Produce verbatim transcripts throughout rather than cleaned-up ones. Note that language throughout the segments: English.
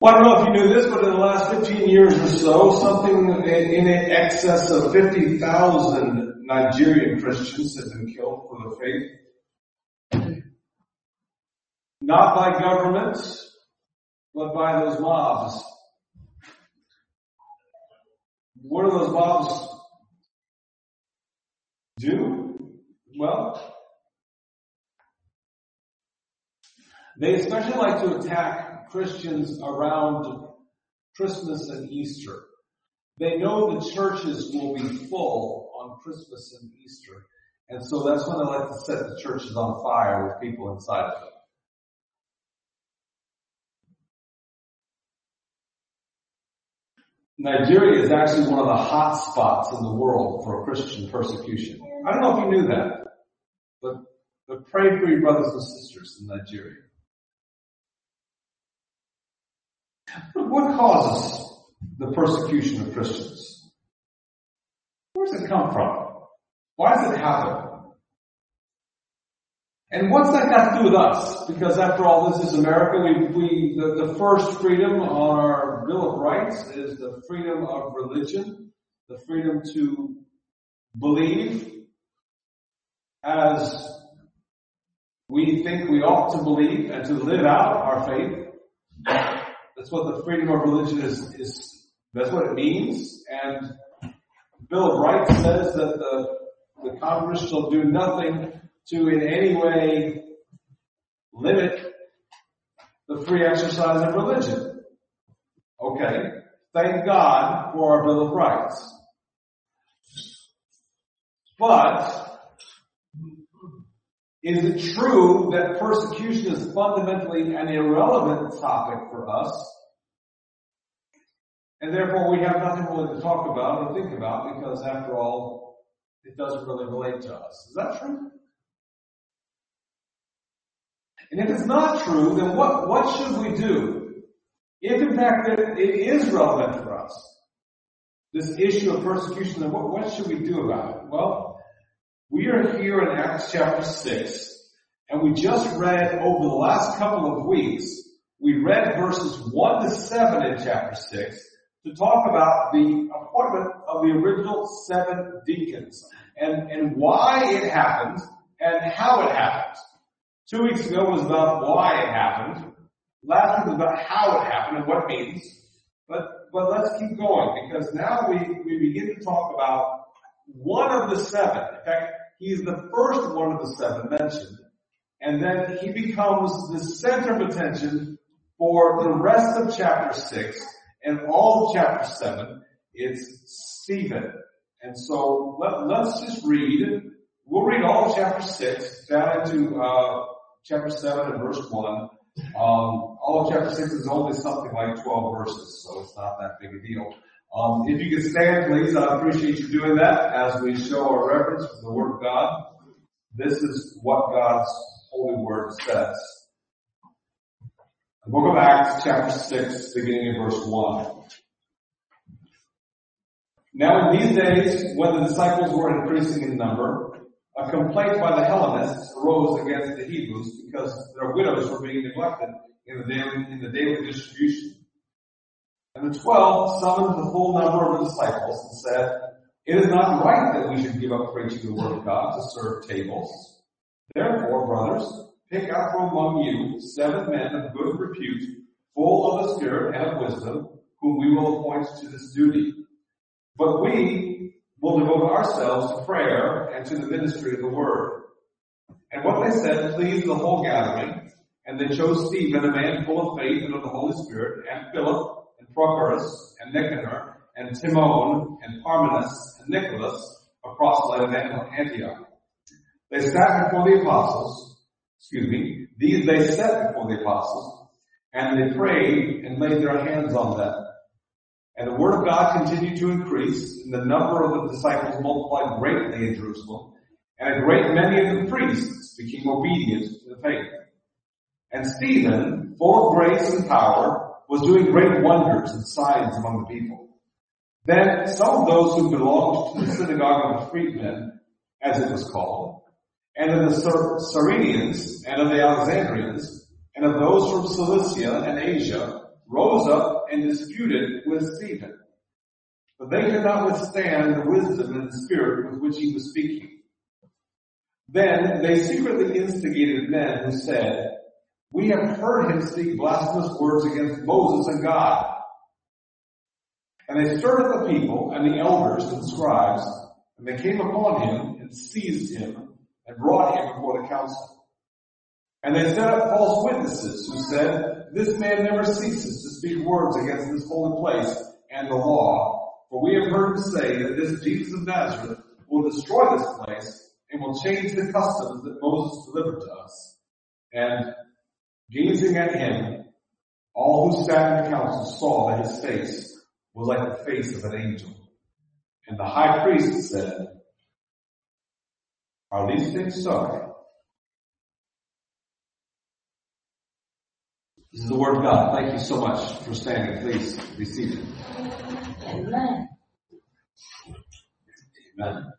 Well, I don't know if you knew this, but in the last fifteen years or so, something in excess of fifty thousand Nigerian Christians have been killed for their faith. Not by governments, but by those mobs. What do those mobs do? Well, they especially like to attack Christians around Christmas and Easter. They know the churches will be full on Christmas and Easter. And so that's when they like to set the churches on fire with people inside of them. Nigeria is actually one of the hot spots in the world for Christian persecution. I don't know if you knew that, but, but pray for your brothers and sisters in Nigeria. What causes the persecution of Christians? Where does it come from? Why does it happen? And what's that got to do with us? Because after all, this is America. We, we, the, the first freedom on our Bill of Rights is the freedom of religion, the freedom to believe as we think we ought to believe and to live out our faith. That's what the freedom of religion is, is, that's what it means. And the Bill of Rights says that the, the Congress shall do nothing to in any way limit the free exercise of religion. Okay. Thank God for our Bill of Rights. But is it true that persecution is fundamentally an irrelevant topic for us, and therefore we have nothing really to talk about or think about because, after all, it doesn't really relate to us? Is that true? And if it's not true, then what, what should we do? If, in fact, it, it is relevant for us, this issue of persecution, then what, what should we do about it? Well, we are here in Acts chapter six, and we just read over the last couple of weeks, we read verses one to seven in chapter six to talk about the appointment of the original seven deacons and, and why it happened and how it happened. Two weeks ago was about why it happened. Last week was about how it happened and what it means. But, but let's keep going, because now we, we begin to talk about one of the seven. In fact, he's the first one of the seven mentioned. And then he becomes the center of attention for the rest of chapter six and all of chapter seven. It's Stephen. And so let, let's just read. We'll read all of chapter six down into uh, chapter seven and verse one. Um, all of chapter six is only something like twelve verses, so it's not that big a deal. Um, if you could stand, please, I appreciate you doing that as we show our reverence for the Word of God. This is what God's holy Word says. The book of Acts, chapter six, beginning in verse one. Now in these days, when the disciples were increasing in number, a complaint by the Hellenists arose against the Hebrews because their widows were being neglected in the daily, in the daily distribution. And the twelve summoned the full number of the disciples and said, "It is not right that we should give up preaching the word of God to serve tables. Therefore, brothers, pick out from among you seven men of good repute, full of the Spirit and of wisdom, whom we will appoint to this duty. But we will devote ourselves to prayer and to the ministry of the word." And what they said pleased the whole gathering, and they chose Stephen, a man full of faith and of the Holy Spirit, and Philip, and Prochorus, and Nicanor, and Timon, and Parmenas, and Nicholas, a proselyte of Antioch. They sat before the apostles, excuse me, these they set before the apostles, and they prayed and laid their hands on them. And the word of God continued to increase, and the number of the disciples multiplied greatly in Jerusalem, and a great many of the priests became obedient to the faith. And Stephen, full of grace and power, was doing great wonders and signs among the people. Then some of those who belonged to the synagogue of the freedmen, as it was called, and of the Cyrenians, and of the Alexandrians, and of those from Cilicia and Asia, rose up and disputed with Stephen. But they could not withstand the wisdom and the spirit with which he was speaking. Then they secretly instigated men who said, "We have heard him speak blasphemous words against Moses and God." And they stirred up the people and the elders and scribes, and they came upon him and seized him and brought him before the council. And they set up false witnesses who said, "This man never ceases to speak words against this holy place and the law. For we have heard him say that this Jesus of Nazareth will destroy this place and will change the customs that Moses delivered to us." And gazing at him, all who sat in the council saw that his face was like the face of an angel. And the high priest said, "Are these things so?" This is the word of God. Thank you so much for standing. Please be seated. Amen. Amen.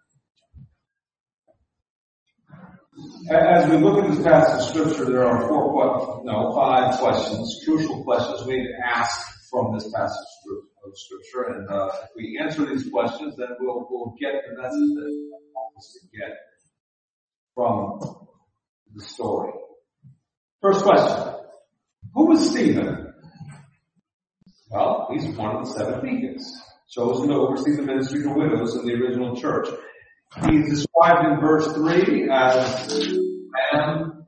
As we look at this passage of Scripture, there are four, no, five questions, crucial questions we need to ask from this passage of Scripture. And uh, if we answer these questions, then we'll we'll get the message that we want us to get from the story. First question: who was Stephen? Well, he's one of the seven deacons, chosen to oversee the ministry to widows in the original church. He's described in verse three as a man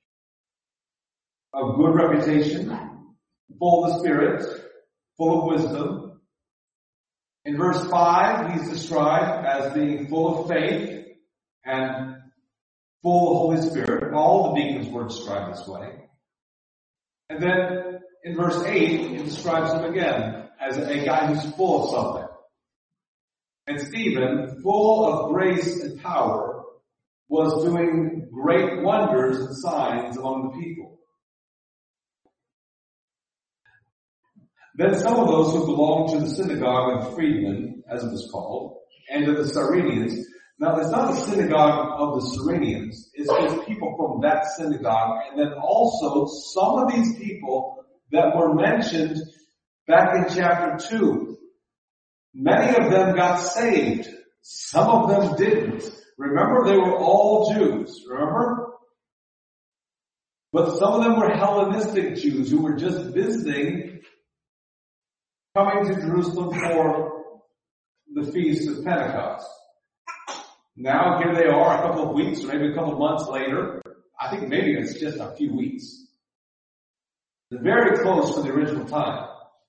of good reputation, full of the Spirit, full of wisdom. In verse five, he's described as being full of faith and full of Holy Spirit. All the deacons were described this way. And then in verse eight, it describes him again as a guy who's full of something. And Stephen, full of grace and power, was doing great wonders and signs among the people. Then some of those who belonged to the synagogue of the freedmen, as it was called, and to the Cyrenians. Now, it's not the synagogue of the Cyrenians. It's just people from that synagogue. And then also some of these people that were mentioned back in chapter two. Many of them got saved. Some of them didn't. Remember, they were all Jews. Remember? But some of them were Hellenistic Jews who were just visiting, coming to Jerusalem for the Feast of Pentecost. Now here they are a couple of weeks or maybe a couple of months later. I think maybe it's just a few weeks. They're very close to the original time.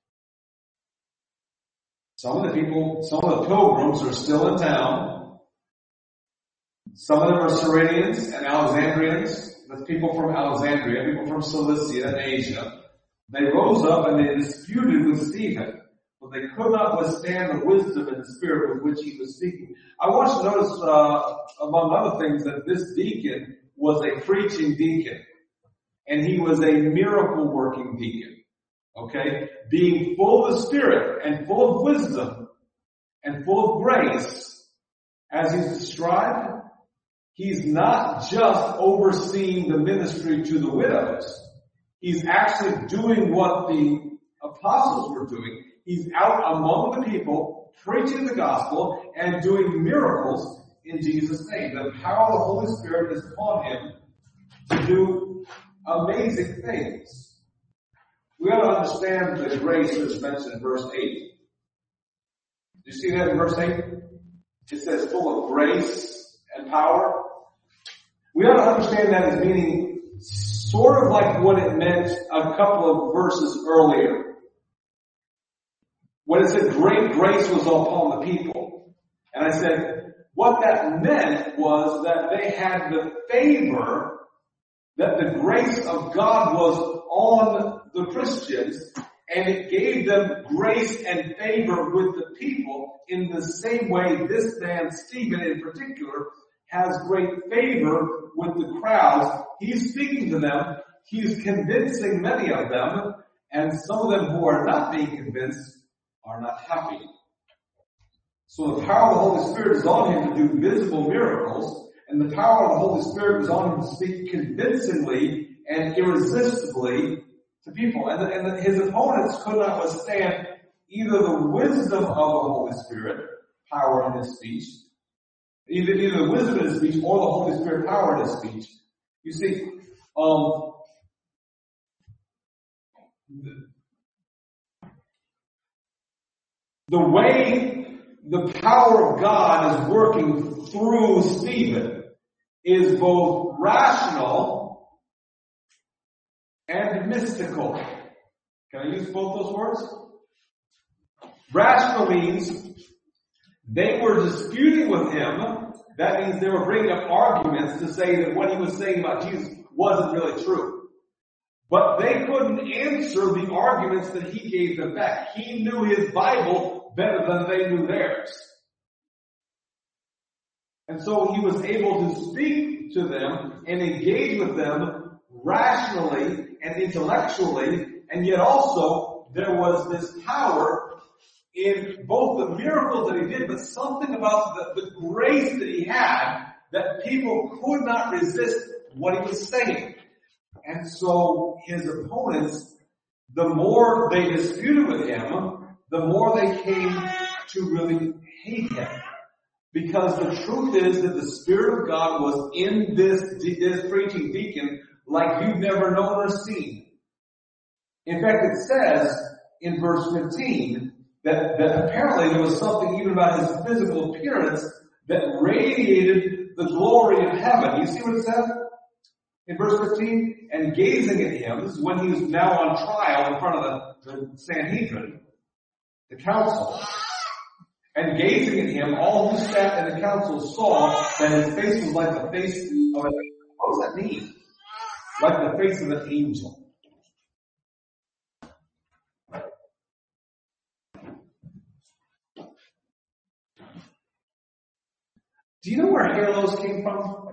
Some of the people, some of the pilgrims are still in town. Some of them are Cyrenians and Alexandrians. That's people from Alexandria, people from Cilicia and Asia. They rose up and they disputed with Stephen, but they could not withstand the wisdom and the spirit with which he was speaking. I want you to notice, uh, among other things, that this deacon was a preaching deacon. And he was a miracle-working deacon. Okay? Being full of the Spirit and full of wisdom and full of grace, as he's described, he's not just overseeing the ministry to the widows. He's actually doing what the apostles were doing. He's out among the people, preaching the gospel and doing miracles in Jesus' name. The power of the Holy Spirit is upon him to do amazing things. We ought to understand the grace that is mentioned in verse eight. Do you see that in verse eight? It says full of grace and power. We ought to understand that as meaning sort of like what it meant a couple of verses earlier. When it said great grace was upon the people. And I said, what that meant was that they had the favor, that the grace of God was on the Christians, and it gave them grace and favor with the people in the same way this man, Stephen in particular, has great favor with the crowds. He's speaking to them. He's convincing many of them, and some of them who are not being convinced are not happy. So the power of the Holy Spirit is on him to do visible miracles, and the power of the Holy Spirit is on him to speak convincingly and irresistibly to people. And, the, and the, his opponents could not withstand either the wisdom of the Holy Spirit, power in his speech, either, either the wisdom in his speech or the Holy Spirit power in his speech. You see, um, the, the way the power of God is working through Stephen is both rational and mystical. Can I use both those words? Rational means they were disputing with him. That means they were bringing up arguments to say that what he was saying about Jesus wasn't really true. But they couldn't answer the arguments that he gave them back. He knew his Bible better than they knew theirs. And so he was able to speak to them and engage with them rationally and intellectually, and yet also there was this power in both the miracles that he did, but something about the, the grace that he had that people could not resist what he was saying. And so his opponents, the more they disputed with him, the more they came to really hate him. Because the truth is that the Spirit of God was in this, this preaching deacon like you've never known or seen. In fact, it says in verse fifteen that, that apparently there was something even about his physical appearance that radiated the glory of heaven. You see what it says? In verse fifteen, and gazing at him, this is when he was now on trial in front of the, the Sanhedrin, the council. And gazing at him, all who sat in the council saw that his face was like the face of an angel. What does that mean? Like the face of an angel. Do you know where halos came from?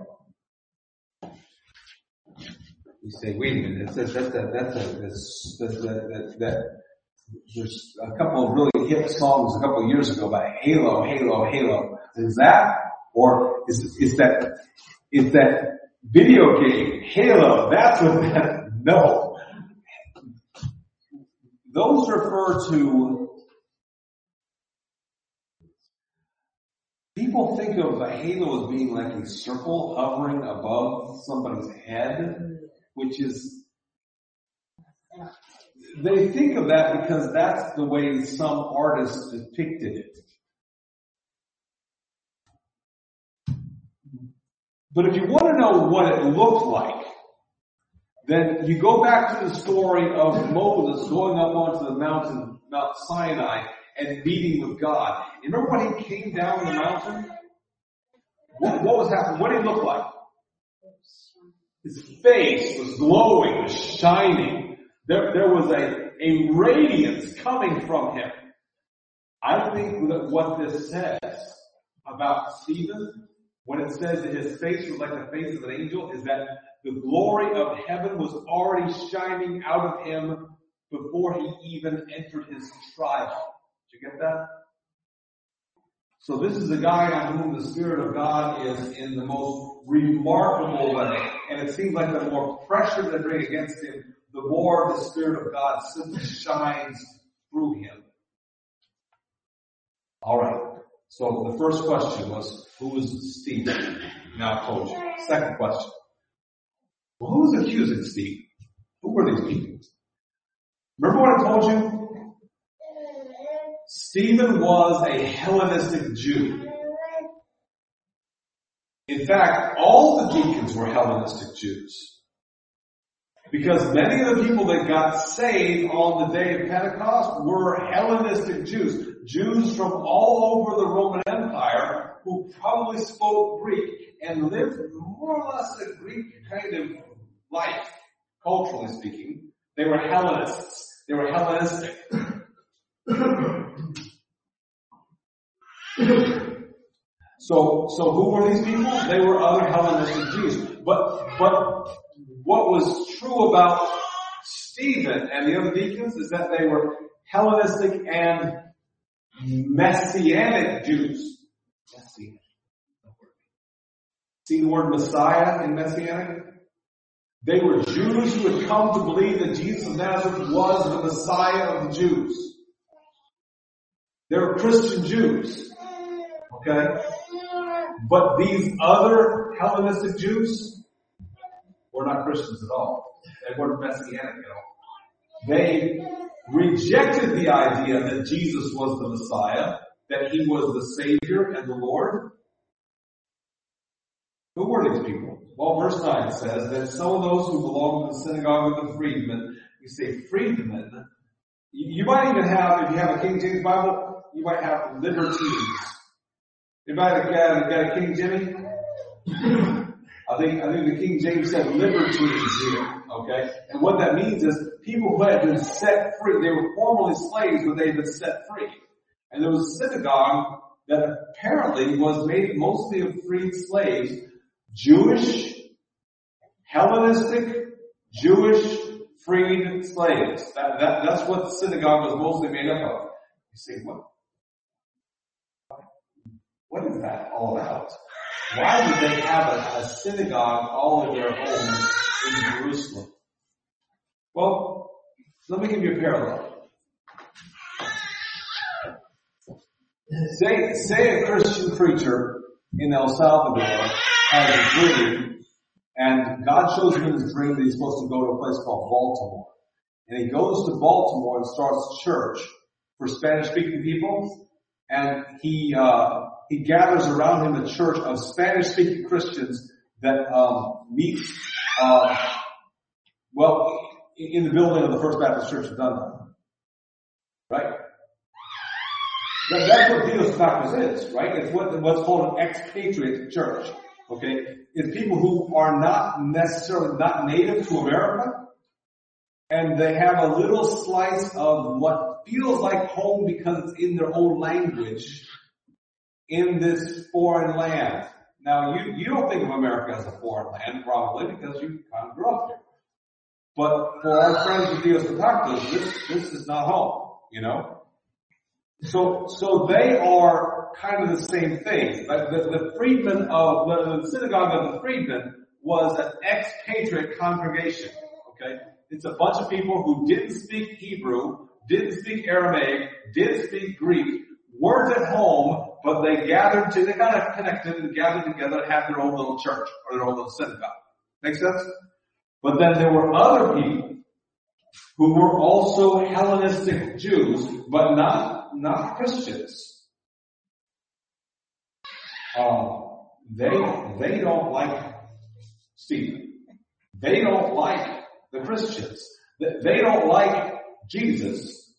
You say, wait a minute, it says that's a, that's a, that's, that's a, that, that, there's a couple of really hit songs a couple of years ago about Halo, Halo, Halo. Is that, or is, is that, is that video game, Halo, that's what that, no. Those refer to, people think of a halo as being like a circle hovering above somebody's head, which is, they think of that because that's the way some artists depicted it. But if you want to know what it looked like, then you go back to the story of Moses going up onto the mountain, Mount Sinai, and meeting with God. You remember when he came down the mountain? What, what was happening? What did he look like? His face was glowing, was shining. There, there was a, a radiance coming from him. I think that what this says about Stephen, when it says that his face was like the face of an angel, is that the glory of heaven was already shining out of him before he even entered his trial. Did you get that? So this is a guy on whom the Spirit of God is in the most remarkable way. And it seems like the more pressure they bring against him, the more the Spirit of God simply shines through him. Alright. So the first question was, who was Stephen? Now I told you. Second question. Well, who was accusing Stephen? Who were these people? Remember what I told you? Stephen was a Hellenistic Jew. In fact, all the deacons were Hellenistic Jews. Because many of the people that got saved on the day of Pentecost were Hellenistic Jews. Jews from all over the Roman Empire who probably spoke Greek and lived more or less a Greek kind of life, culturally speaking. They were Hellenists. They were Hellenistic. So, so who were these people? They were other Hellenistic Jews. But, but what was true about Stephen and the other deacons is that they were Hellenistic and Messianic Jews. Messianic. See the word Messiah in Messianic? They were Jews who had come to believe that Jesus of Nazareth was the Messiah of the Jews. They were Christian Jews. Okay? But these other Hellenistic Jews were not Christians at all. They weren't Messianic at all. They rejected the idea that Jesus was the Messiah, that he was the Savior and the Lord. Who were these people? Well, verse nine says that some of those who belonged to the synagogue of the freedmen, you say freedmen, you might even have, if you have a King James Bible, you might have libertines. You might have got, got a King Jimmy? I think, I think the King James said libertines here, okay? And what that means is people who had been set free. They were formerly slaves, but they had been set free. And there was a synagogue that apparently was made mostly of freed slaves, Jewish, Hellenistic, Jewish freed slaves. That, that, that's what the synagogue was mostly made up of. You say, what? What is that all about? Why did they have a, a synagogue all in their homes in Jerusalem? Well, let me give you a parallel. Say, say a Christian preacher in El Salvador has a dream, and God shows him in his dream that he's supposed to go to a place called Baltimore. And he goes to Baltimore and starts a church for Spanish-speaking people, and he uh he gathers around him a church of Spanish-speaking Christians that um meet, uh well, in the building of the First Baptist Church of Dunham. Right? That, that's what Dios Tacos is, right? It's what, what's called an expatriate church. Okay? It's people who are not necessarily not native to America, and they have a little slice of what feels like home because it's in their own language in this foreign land. Now, you, you don't think of America as a foreign land, probably, because you kind of grew up here. But for our friends of Dios Tacos, this, this is not home, you know? So, so they are kind of the same thing. Like the, the freedmen of, the, the synagogue of the freedmen was an expatriate congregation, okay? It's a bunch of people who didn't speak Hebrew, didn't speak Aramaic, didn't speak Greek, weren't at home, but they gathered to, they kind of connected and gathered together and had their own little church or their own little synagogue. Make sense? But then there were other people who were also Hellenistic Jews, but not, not Christians. Um, they, they don't like Stephen. They don't like the Christians. They don't like Jesus.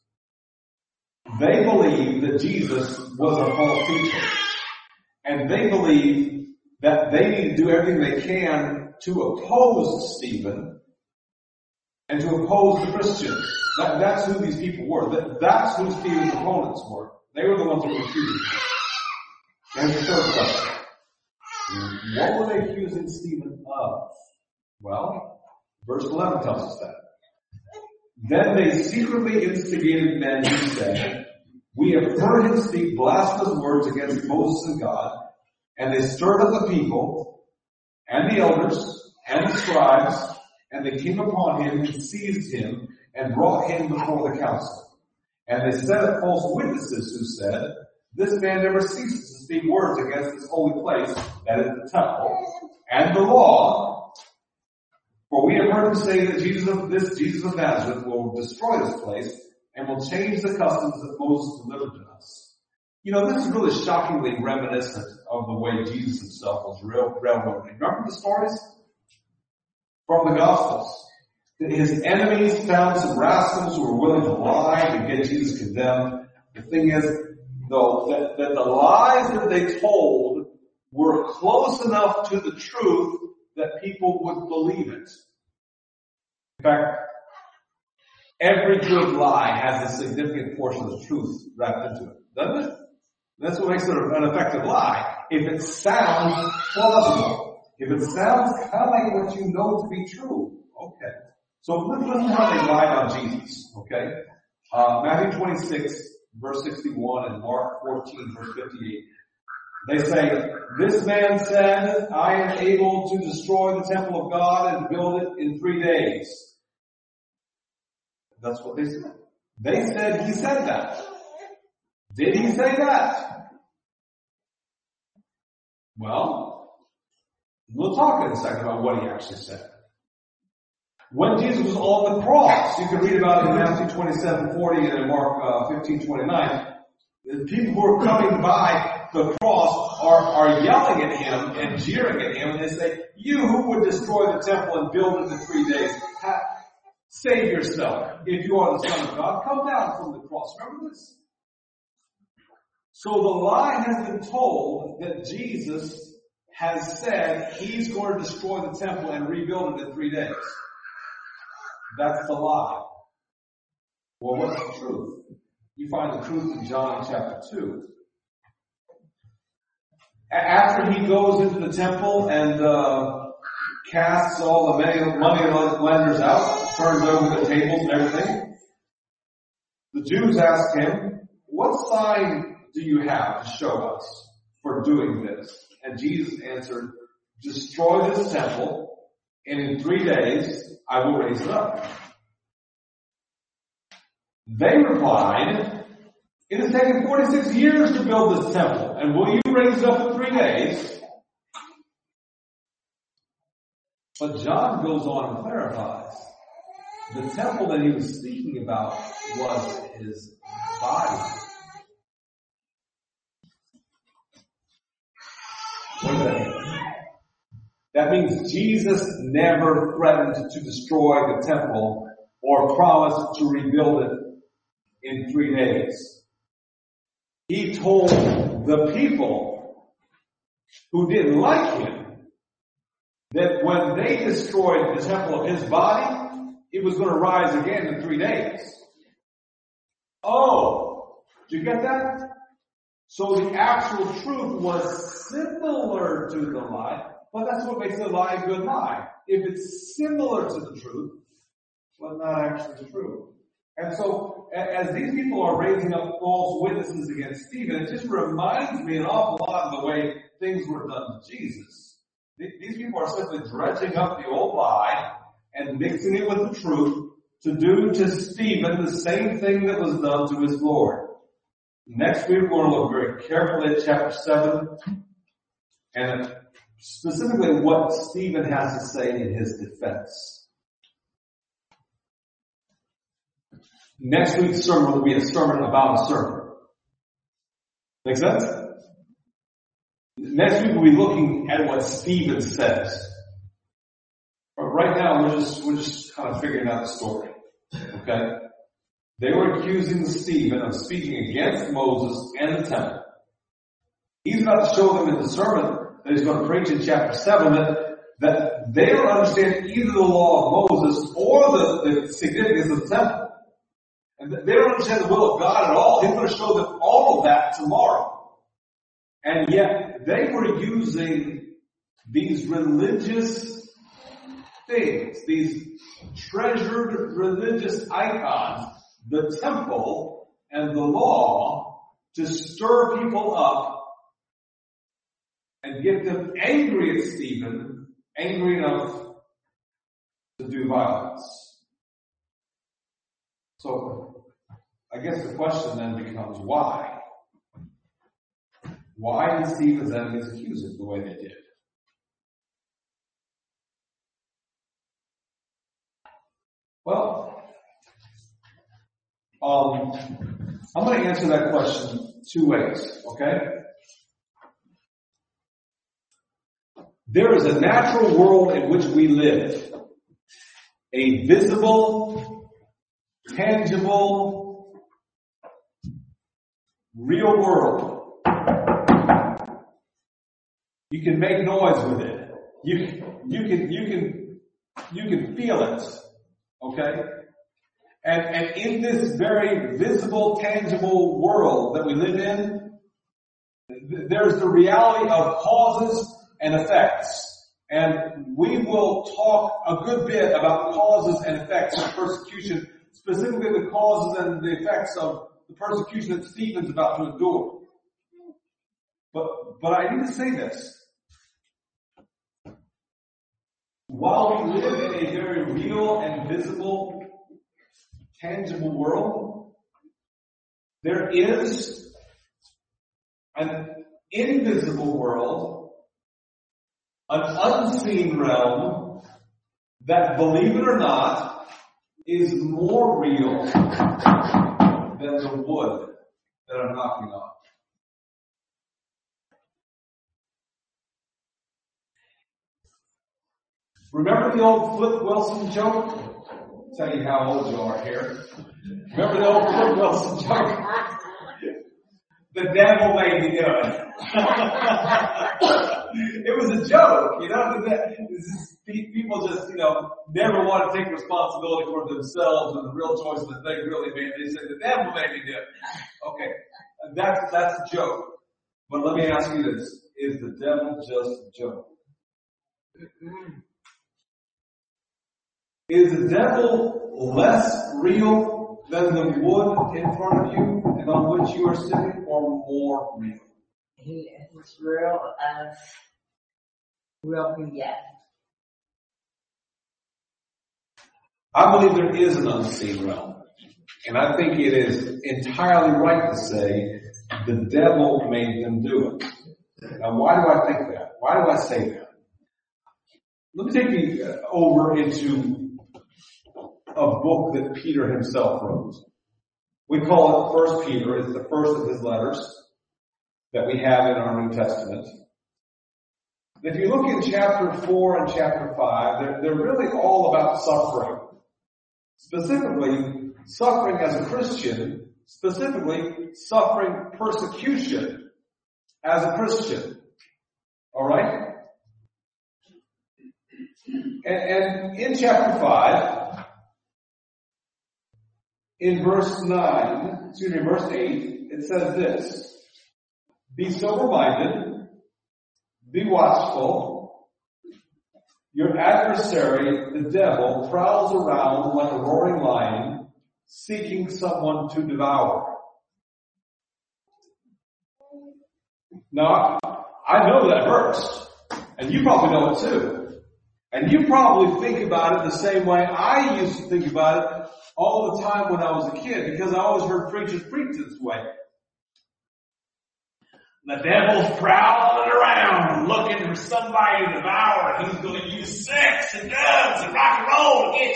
They believe that Jesus was a false teacher. And they believe that they need to do everything they can to oppose Stephen and to oppose the Christians. That, that's who these people were. That, that's who Stephen's opponents were. They were the ones who were accusing him. And the third question. What were they accusing Stephen of? Well, verse eleven tells us that. Then they secretly instigated men who said, "We have heard him speak blasphemous words against Moses and God." And they stirred up the people and the elders and the scribes, and they came upon him and seized him and brought him before the council. And they set up false witnesses who said, "This man never ceases to speak words against this holy place, that is the temple, and the law. For we have heard him say that Jesus of this Jesus of Nazareth will destroy this place and will change the customs that Moses delivered to us." You know, this is really shockingly reminiscent of the way Jesus himself was rail- railroaded. Remember the stories from the Gospels? That his enemies found some rascals who were willing to lie to get Jesus condemned. The thing is, though, that, that the lies that they told were close enough to the truth that people would believe it. In fact, every good lie has a significant portion of the truth wrapped into it, doesn't it? That's what makes it an effective lie. If it sounds plausible, if it sounds kind of like what you know to be true, okay. So listen to how they lied on Jesus, okay? Uh, Matthew twenty-six, verse sixty-one, and Mark fourteen, verse fifty-eight. They say, this man said, I am able to destroy the temple of God and build it in three days. That's what they said. They said he said that. Did he say that? Well, we'll talk in a second about what he actually said. When Jesus was on the cross, you can read about it in Matthew twenty-seven forty and in Mark uh, fifteen twenty-nine. The people who are coming by the cross are, are yelling at him and jeering at him, and they say, you who would destroy the temple and build it in three days, ha- save yourself. If you are the Son of God, come down from the cross. Remember this? So the lie has been told that Jesus has said he's going to destroy the temple and rebuild it in three days. That's the lie. Well, what's the truth? You find the truth in John chapter two. After he goes into the temple and uh, casts all the money, money lenders out, turns over the tables and everything, the Jews ask him, what sign do you have to show us for doing this? And Jesus answered, destroy this temple, and in three days I will raise it up. They replied, it has taken forty-six years to build this temple, and will you raise it up in three days? But John goes on and clarifies, the temple that he was speaking about was his body. What does that mean? That means Jesus never threatened to destroy the temple or promised to rebuild it in three days. He told the people who didn't like him that when they destroyed the temple of his body, it was going to rise again in three days. Oh, did you get that? So the actual truth was similar to the lie, but that's what makes a lie a good lie. If it's similar to the truth, but not actually true. And so, as these people are raising up false witnesses against Stephen, it just reminds me an awful lot of the way things were done to Jesus. These people are simply dredging up the old lie and mixing it with the truth to do to Stephen the same thing that was done to his Lord. Next week, we're going to look very carefully at chapter seven and specifically what Stephen has to say in his defense. Next week's sermon will be a sermon about a sermon. Make sense? Next week we'll be looking at what Stephen says. But right now we're just we're just kind of figuring out the story. Okay? They were accusing Stephen of speaking against Moses and the temple. He's about to show them in the sermon that he's going to preach in chapter seven that, that they don't understand either the law of Moses or the, the significance of the temple. And they don't understand the will of God at all. He's going to show them all of that tomorrow. And yet, they were using these religious things, these treasured religious icons, the temple and the law, to stir people up and get them angry at Stephen, angry enough to do violence. So, I guess the question then becomes why? Why did Stephen's enemies accuse him the way they did? Well, um, I'm going to answer that question two ways, okay? There is a natural world in which we live. A visible, tangible, real world. You can make noise with it. You, you can, you can, you can feel it. Okay? And, and in this very visible, tangible world that we live in, there's the reality of causes and effects. And we will talk a good bit about causes and effects of persecution, specifically the causes and the effects of the persecution that Stephen's about to endure. But, but I need to say this. While we live in a very real and visible, tangible world, there is an invisible world, an unseen realm that, believe it or not, is more real than the wood that I'm knocking on. Remember the old Flip Wilson joke? I'll tell you how old you are here. Remember the old Flip Wilson joke? The devil made me do it. It was a joke, you know. People just, you know, never want to take responsibility for themselves and the real choices that they really made. They say the devil made me do it. Okay, that's that's a joke. But let me ask you this: is the devil just a joke? Is the devil less real than the wood in front of you and on which you are sitting, or more real? He is real as real can get. I believe there is an unseen realm. And I think it is entirely right to say the devil made them do it. Now, why do I think that? Why do I say that? Let me take you over into a book that Peter himself wrote. We call it First Peter. It's the first of his letters that we have in our New Testament. If you look in chapter four and chapter five, they're, they're really all about suffering. Specifically, suffering as a Christian, specifically suffering persecution as a Christian. Alright? And, and in chapter five, in verse nine, excuse me, verse eight, it says this: be sober-minded, be watchful. Your adversary, the devil, prowls around like a roaring lion, seeking someone to devour. Now, I know that verse, and you probably know it too. And you probably think about it the same way I used to think about it all the time when I was a kid, because I always heard preachers preach this way. The devil's prowling around looking for somebody to devour, and he's going to use sex and drugs and rock and roll to get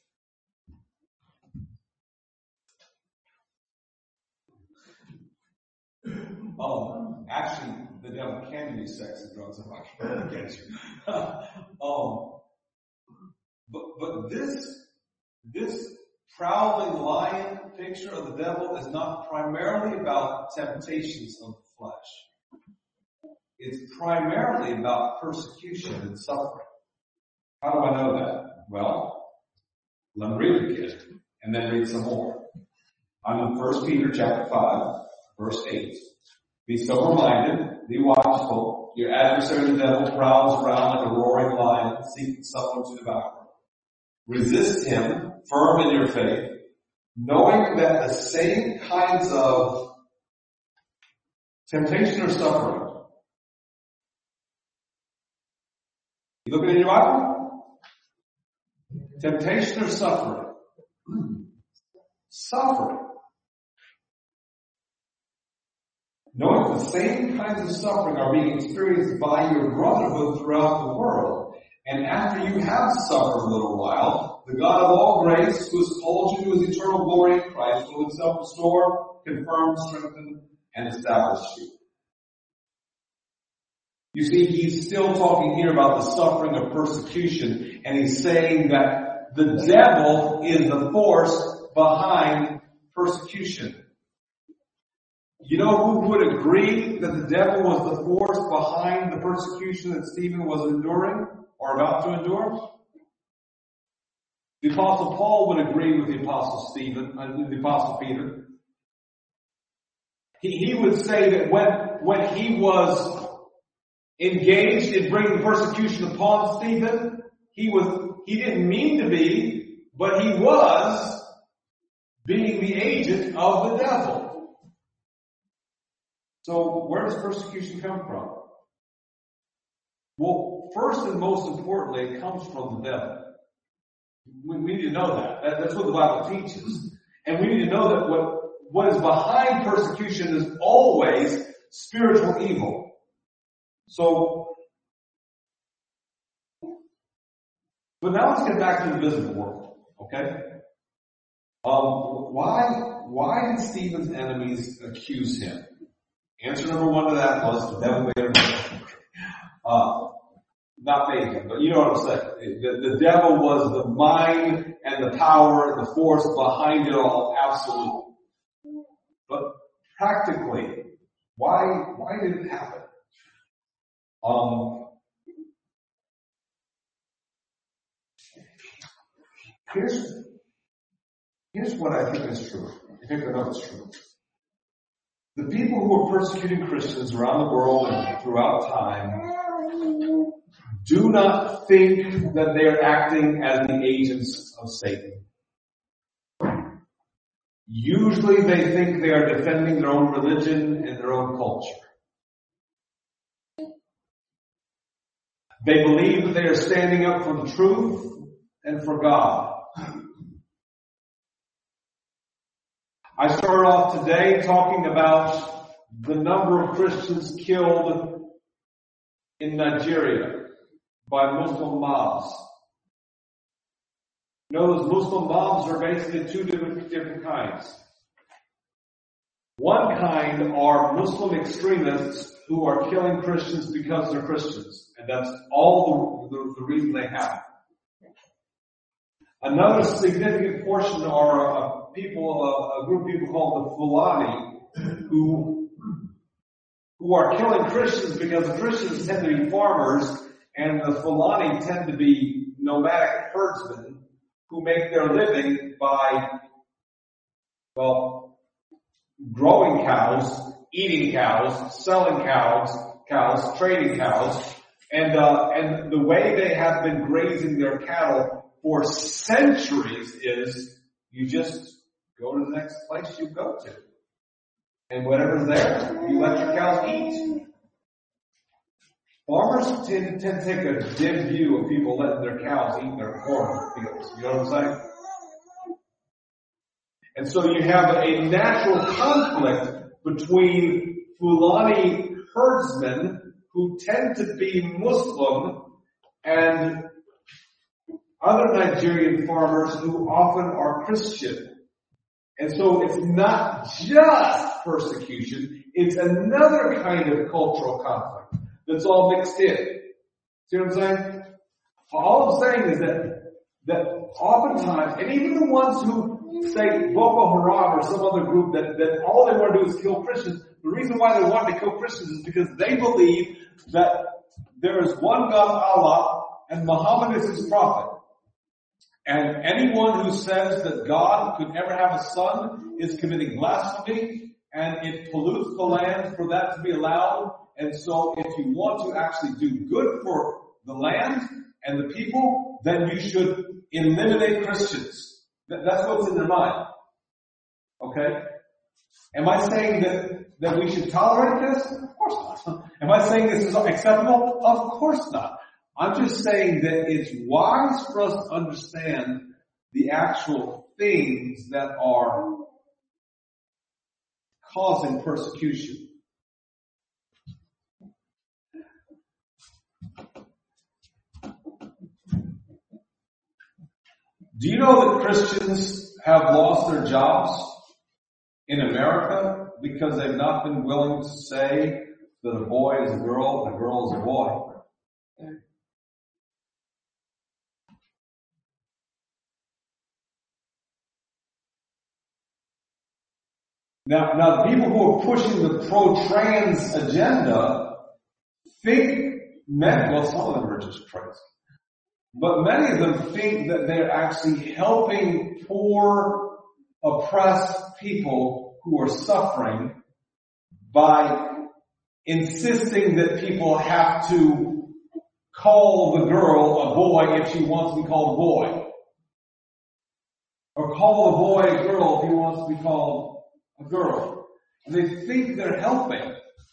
you. Oh, actually, the devil can use sex and drugs and rock and roll to get you. um, but, but this, this prowling lion picture of the devil is not primarily about temptations of the flesh. It's primarily about persecution and suffering. How do I know that? Well, let me read it again, and then read some more. I'm in First Peter chapter five, verse eight. Be sober-minded, be watchful. Your adversary the devil prowls around like a roaring lion, seeking someone to devour. Resist him, firm in your faith, knowing that the same kinds of temptation or suffering. You looking in your Bible? Temptation or suffering? Suffering. Knowing the same kinds of suffering are being experienced by your brotherhood throughout the world. And after you have suffered a little while, the God of all grace, who has called you to his eternal glory in Christ, will himself restore, confirm, strengthen, and establish you. You see, he's still talking here about the suffering of persecution, and he's saying that the devil is the force behind persecution. You know who would agree that the devil was the force behind the persecution that Stephen was enduring or about to endure? The Apostle Paul would agree with the Apostle Stephen, uh, the Apostle Peter. He, he would say that when, when he was engaged in bringing persecution upon Stephen, he was, he didn't mean to be, but he was being the agent of the devil. So where does persecution come from? Well, first and most importantly, it comes from the devil. We, we need to know that. that. That's what the Bible teaches. And we need to know that what, what is behind persecution is always spiritual evil. So, but now let's get back to the visible world, okay? Um, why, why did Stephen's enemies accuse him? Answer number one to that was the devil made him. Uh, not made him, but you know what I'm saying. The, the devil was the mind and the power and the force behind it all, absolutely. But practically, why, why did it happen? Um, here's, here's what I think is true. I think I know it's true. The people who are persecuting Christians around the world and throughout time do not think that they are acting as the agents of Satan. Usually they think they are defending their own religion and their own culture. They believe that they are standing up for the truth and for God. I started off today talking about the number of Christians killed in Nigeria by Muslim mobs. You know, those Muslim mobs are basically two different, different kinds. One kind are Muslim extremists who are killing Christians because they're Christians. And that's all the, the, the reason they have. Another significant portion are uh, people, uh, a group of people called the Fulani, who, who are killing Christians because the Christians tend to be farmers and the Fulani tend to be nomadic herdsmen who make their living by, well, growing cows, eating cows, selling cows, cows, trading cows, and uh, and the way they have been grazing their cattle for centuries is you just go to the next place you go to, and whatever's there, you let your cows eat. Farmers tend, tend to take a dim view of people letting their cows eat their corn fields. You know what I'm saying? And so you have a natural conflict between Fulani herdsmen who tend to be Muslim and other Nigerian farmers who often are Christian. And so it's not just persecution, it's another kind of cultural conflict that's all mixed in. See what I'm saying? All I'm saying is that, that oftentimes, and even the ones who say Boko Haram or some other group that, that all they want to do is kill Christians, the reason why they want to kill Christians is because they believe that there is one God, Allah, and Muhammad is his prophet. And anyone who says that God could ever have a son is committing blasphemy, and it pollutes the land for that to be allowed. And so if you want to actually do good for the land and the people, then you should eliminate Christians. That's what's in their mind. Okay? Am I saying that, that we should tolerate this? Of course not. Am I saying this is acceptable? Of course not. I'm just saying that it's wise for us to understand the actual things that are causing persecution. Do you know that Christians have lost their jobs in America because they've not been willing to say that a boy is a girl and a girl is a boy? Now, now the people who are pushing the pro-trans agenda think, men, well, some of them are just crazy. But many of them think that they're actually helping poor, oppressed people who are suffering by insisting that people have to call the girl a boy if she wants to be called a boy. Or call a boy a girl if he wants to be called a girl. And they think they're helping.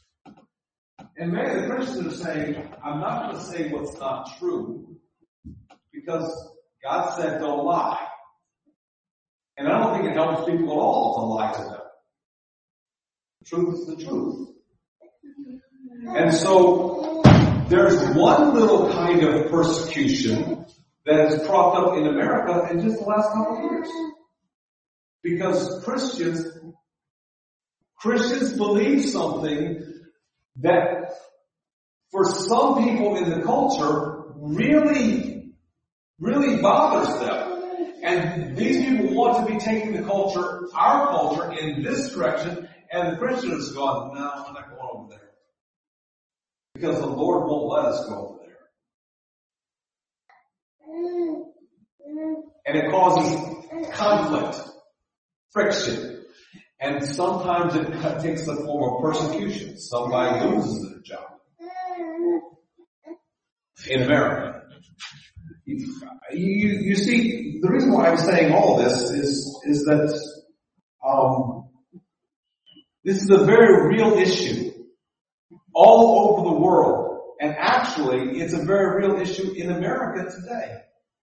And many of the Christians are saying, I'm not going to say what's not true because God said don't lie. And I don't think it helps people at all to lie to them. The truth is the truth. And so there's one little kind of persecution that has cropped up in America in just the last couple of years. Because Christians, Christians believe something that for some people in the culture really, really bothers them. And these people want to be taking the culture, our culture, in this direction, and the Christians have gone, no, I'm not going over there. Because the Lord won't let us go over there. And it causes conflict, friction. And sometimes it takes the form of persecution. Somebody loses their job. In America. You, you, you see, the reason why I'm saying all this is, is that um, this is a very real issue all over the world. And actually, it's a very real issue in America today.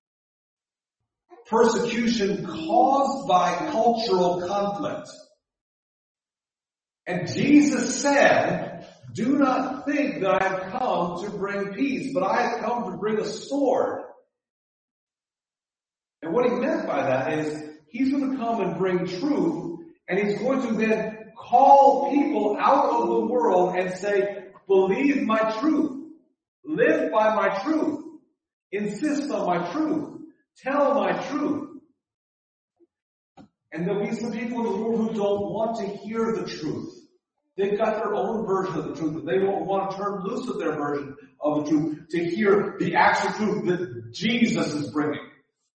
Persecution caused by cultural conflict. And Jesus said, do not think that I have come to bring peace, but I have come to bring a sword. And what he meant by that is he's going to come and bring truth, and he's going to then call people out of the world and say, believe my truth. Live by my truth. Insist on my truth. Tell my truth. And there'll be some people in the world who don't want to hear the truth. They've got their own version of the truth, but they don't want to turn loose of their version of the truth to hear the actual truth that Jesus is bringing.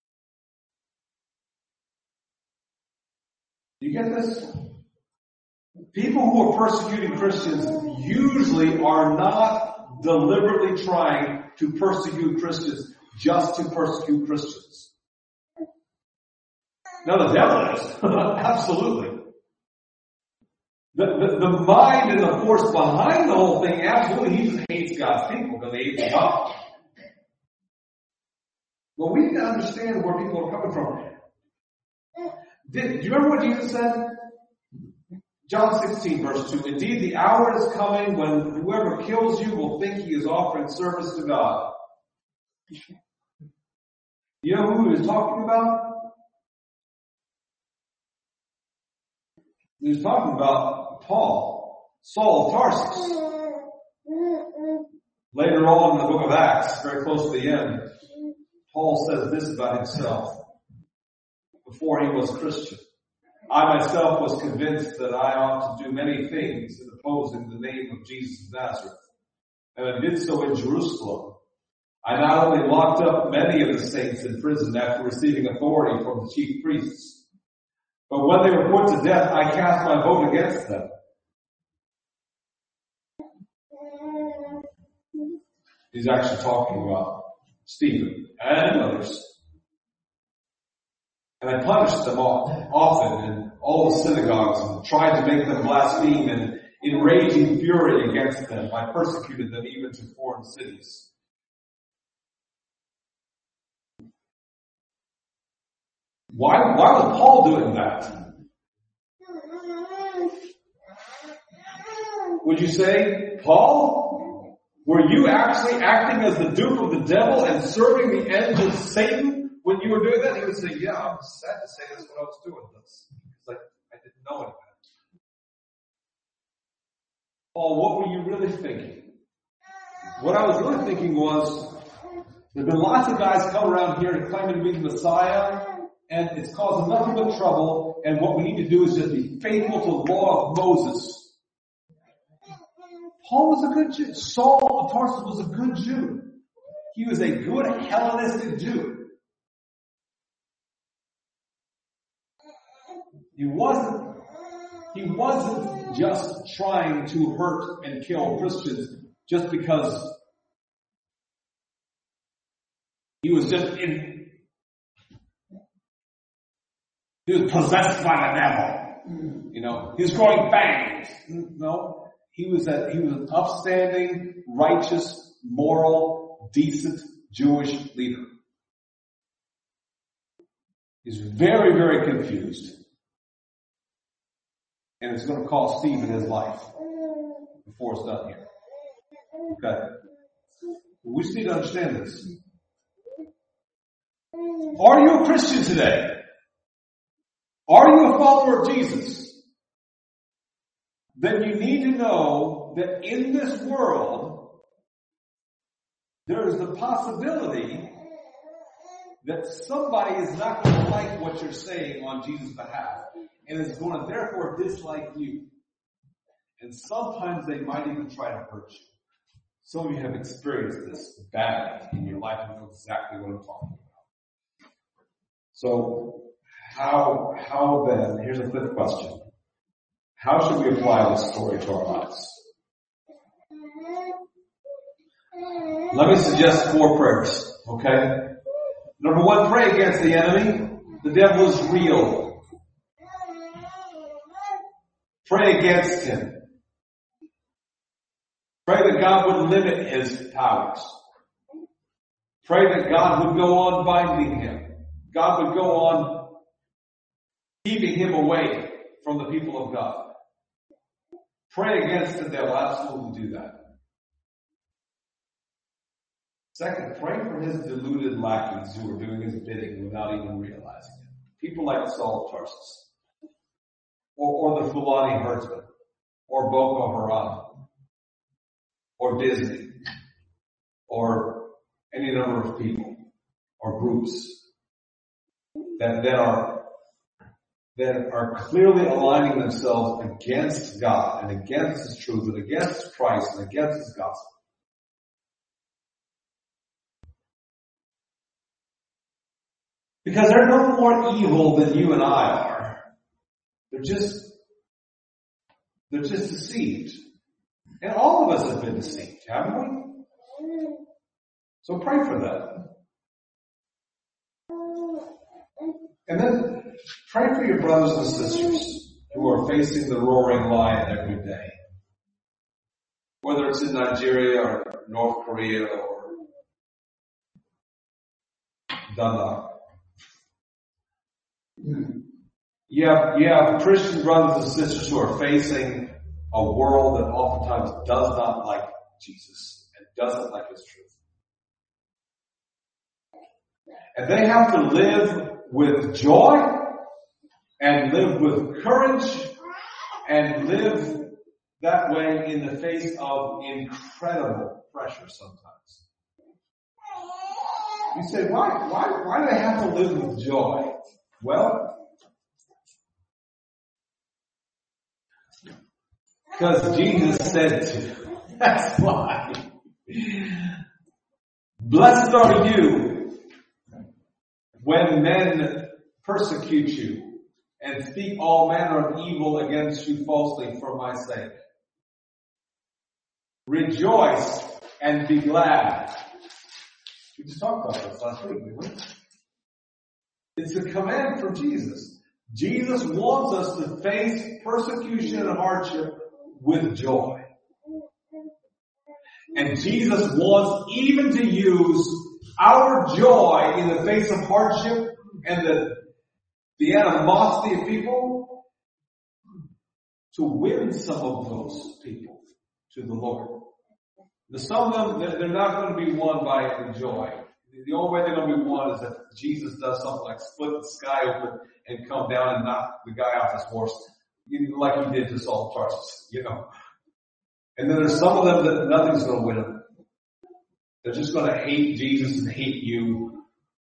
You get this? People who are persecuting Christians usually are not deliberately trying to persecute Christians just to persecute Christians. Now the devil is. Absolutely. The, the, the mind and the force behind the whole thing, absolutely, he just hates God's people because they hate God. Well, we need to understand where people are coming from. Did, do you remember what Jesus said? John sixteen, verse two. Indeed, the hour is coming when whoever kills you will think he is offering service to God. You know who he was talking about? He was talking about Paul, Saul of Tarsus. Later on in the book of Acts, very close to the end, Paul says this about himself before he was a Christian. I myself was convinced that I ought to do many things in opposing the name of Jesus of Nazareth. And I did so in Jerusalem. I not only locked up many of the saints in prison after receiving authority from the chief priests, but when they were put to death, I cast my vote against them. He's actually talking about Stephen and others. And I punished them often in all the synagogues and tried to make them blaspheme, and in raging fury against them, I persecuted them even to foreign cities. Why, why was Paul doing that? Would you say, Paul, were you actually acting as the dupe of the devil and serving the ends of Satan when you were doing that? He would say, yeah, I'm sad to say that's what I was doing. That's like, I didn't know any better. Paul, what were you really thinking? What I was really thinking was, there have been lots of guys come around here and claiming to be the Messiah, and it's causing nothing but trouble, and what we need to do is just be faithful to the law of Moses. Paul was a good Jew. Saul of Tarsus was a good Jew. He was a good Hellenistic Jew. He wasn't, he wasn't just trying to hurt and kill Christians just because he was just in, he was possessed by the devil. You know, he was growing fangs. No. He was a, he was an upstanding, righteous, moral, decent Jewish leader. He's very, very confused. And it's going to cost Stephen his life before it's done here. Okay. We just need to understand this. Are you a Christian today? Are you a follower of Jesus? Then you need to know that in this world, there is the possibility that somebody is not going to like what you're saying on Jesus' behalf and is going to therefore dislike you. And sometimes they might even try to hurt you. Some of you have experienced this badly in your life and know exactly what I'm talking about. So, how, how then, here's a fifth question. How should we apply this story to our lives? Let me suggest four prayers, okay? Number one, pray against the enemy. The devil is real. Pray against him. Pray that God would limit his powers. Pray that God would go on binding him. God would go on keeping him away from the people of God. Pray against the devil. Absolutely do that. Second, pray for his deluded lackeys who are doing his bidding without even realizing it. People like Saul of Tarsus. Or, or the Fulani herdsman. Or Boko Haram. Or Disney. Or any number of people. Or groups. That, that are that are clearly aligning themselves against God and against His truth and against Christ and against His gospel. Because they're no more evil than you and I are. They're just, they're just deceived. And all of us have been deceived, haven't we? So pray for them. And then pray for your brothers and sisters who are facing the roaring lion every day. Whether it's in Nigeria or North Korea or Dundalk. You have, you have Christian brothers and sisters who are facing a world that oftentimes does not like Jesus and doesn't like His truth. And they have to live with joy and live with courage and live that way in the face of incredible pressure sometimes. You say, why, why, why do they have to live with joy? Well, because Jesus said to. That's why. Blessed are you when men persecute you and speak all manner of evil against you falsely for my sake. Rejoice and be glad. We just talked about this last week, didn't we? It's a command from Jesus. Jesus wants us to face persecution and hardship with joy. And Jesus wants even to use our joy in the face of hardship and the, the animosity of people to win some of those people to the Lord. The, some of them, they're not going to be won by the joy. The only way they're going to be won is if Jesus does something like split the sky open and come down and knock the guy off his horse, like He did to Saul of Tarsus, you know. And then there's some of them that nothing's going to win them. They're just going to hate Jesus and hate you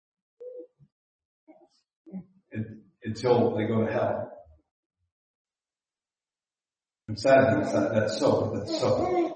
and, until they go to hell. I'm sad that that's so, but that's so.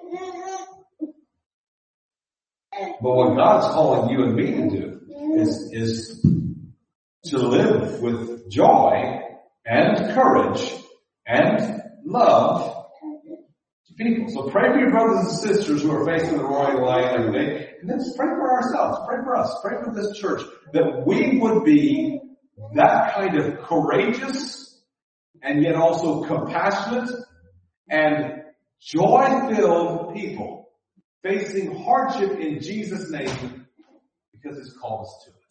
But what God's calling you and me to do is, is to live with joy and courage and love to people. So pray for your brothers and sisters who are facing the roaring lion every day. And then just pray for ourselves. Pray for us. Pray for this church. That we would be that kind of courageous and yet also compassionate and Joy-filled people facing hardship in Jesus' name because He's called us to it.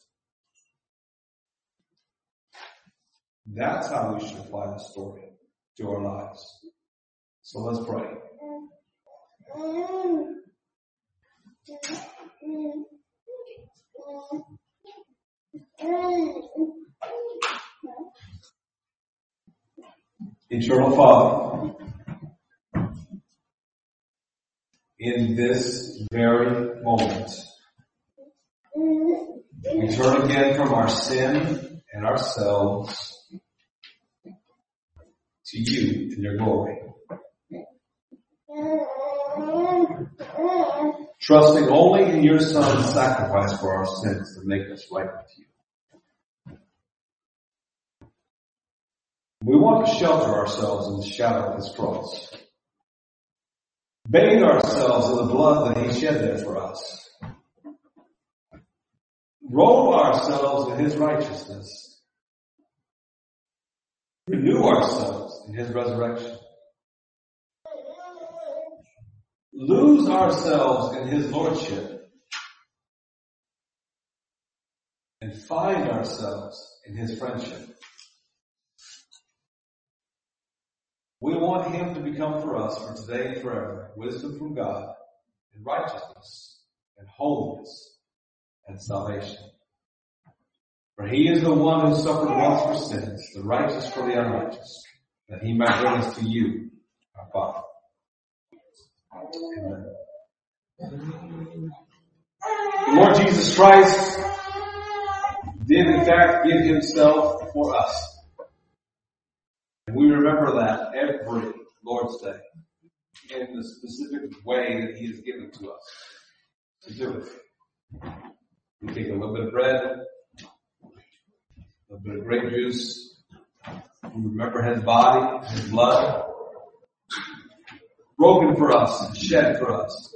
That's how we should apply the story to our lives. So let's pray. Eternal Father, in this very moment, we turn again from our sin and ourselves to You in Your glory. Trusting only in Your Son's sacrifice for our sins to make us right with You. We want to shelter ourselves in the shadow of His cross. Bathe ourselves in the blood that He shed there for us. Robe ourselves in His righteousness. Renew ourselves in His resurrection. Lose ourselves in His lordship. And find ourselves in His friendship. We want Him to become for us, for today and forever, wisdom from God, and righteousness, and holiness, and salvation. For He is the one who suffered once for sins, the righteous for the unrighteous, that He might bring us to You, our Father. Amen. The Lord Jesus Christ did in fact give Himself for us. And we remember that every Lord's Day in the specific way that He has given to us to do it. We take a little bit of bread, a little bit of grape juice. We remember His body, His blood, broken for us, shed for us.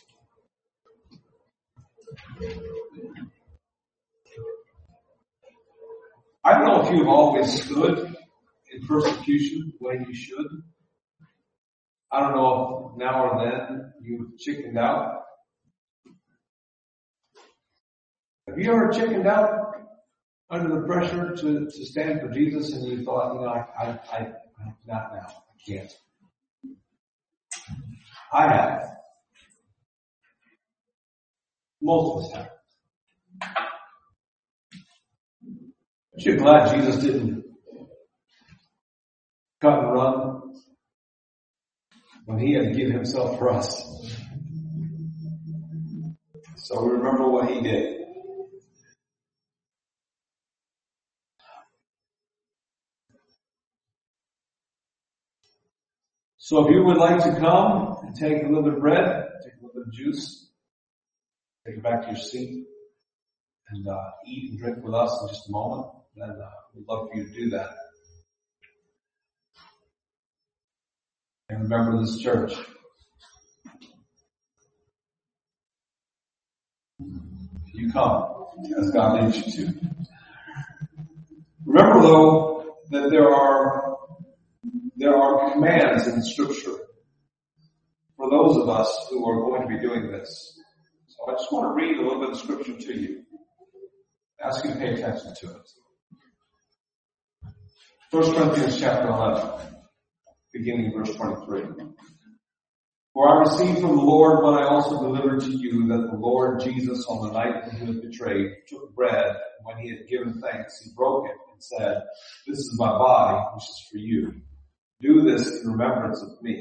I don't know if you have always stood in persecution the way you should. I don't know if now or then you've chickened out. Have you ever chickened out under the pressure to, to stand for Jesus and you thought, you know, I, I, I, not now, I can't. I have. Most of us have. Aren't you glad Jesus didn't cut and run when He had to give Himself for us? So we remember what He did. So if you would like to come and take a little bit of bread, take a little bit of juice, take it back to your seat, and uh, eat and drink with us in just a moment, then uh, we'd love for you to do that. And remember this church. You come as God leads you to. Remember though that there are there are commands in Scripture for those of us who are going to be doing this. So I just want to read a little bit of Scripture to you. Ask you to pay attention to it. First Corinthians chapter eleven, beginning verse twenty-three. For I received from the Lord what I also delivered to you, that the Lord Jesus, on the night when He was betrayed, took bread, and when He had given thanks, He broke it and said, "This is my body, which is for you. Do this in remembrance of me."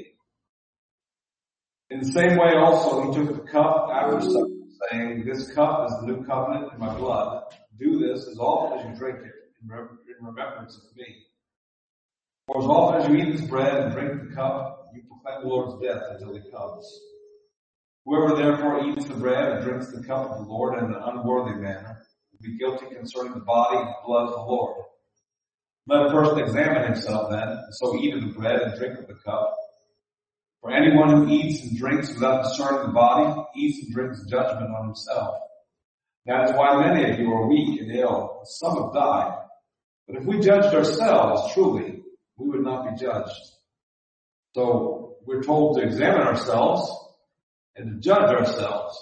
In the same way also He took the cup after supper, saying, "This cup is the new covenant in my blood. Do this as often as you drink it in remembrance of me. For as often as you eat this bread and drink the cup, you proclaim the Lord's death until He comes. Whoever therefore eats the bread and drinks the cup of the Lord in an unworthy manner will be guilty concerning the body and blood of the Lord. Let a person examine himself then, and so eat of the bread and drink of the cup. For anyone who eats and drinks without discerning the body eats and drinks judgment on himself. That is why many of you are weak and ill, and some have died. But if we judged ourselves truly, we would not be judged. So we're told to examine ourselves and to judge ourselves.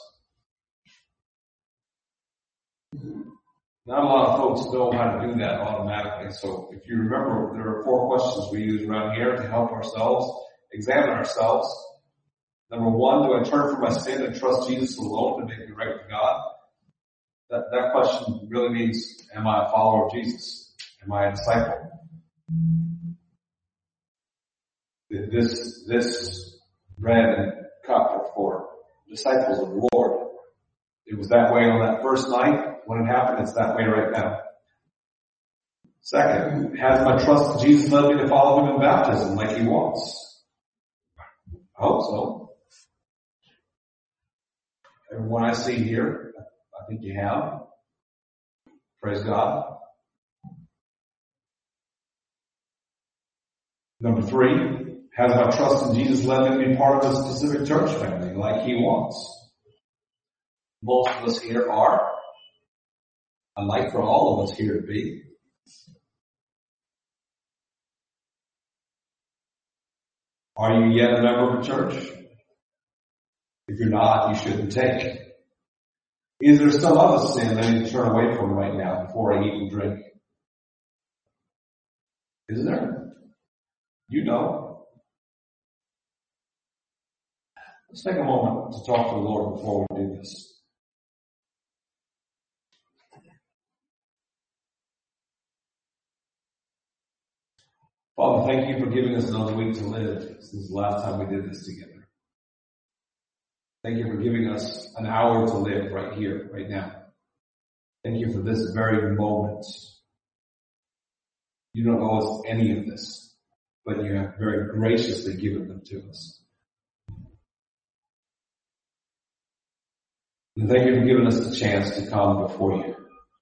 Not a lot of folks know how to do that automatically. So if you remember, there are four questions we use around here to help ourselves examine ourselves. Number one, do I turn from my sin and trust Jesus alone to make me right with God? That, that question really means, am I a follower of Jesus? Am I a disciple? This, this bread and cup are for disciples of the Lord. It was that way on that first night. When it happened, it's that way right now. Second, has my trust in Jesus led me to follow him in baptism like he wants? I hope so. Everyone I see here, I think you have. Praise God. Number three, has my trust in Jesus led me to be part of a specific church family like he wants? Most of us here are. I'd like for all of us here to be. Are you yet a member of a church? If you're not, you shouldn't take. Is there some other sin I need to turn away from right now before I eat and drink? Is there? You know. Let's take a moment to talk to the Lord before we do this. Father, thank you for giving us another week to live since the last time we did this together. Thank you for giving us an hour to live right here, right now. Thank you for this very moment. You don't owe us any of this, but you have very graciously given them to us. And thank you for giving us the chance to come before you.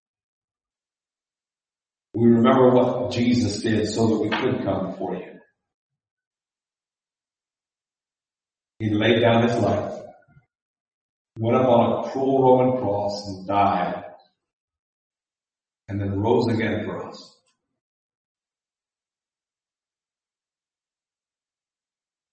We remember what Jesus did so that we could come before you. He laid down his life, went up on a cruel Roman cross and died, and then rose again for us.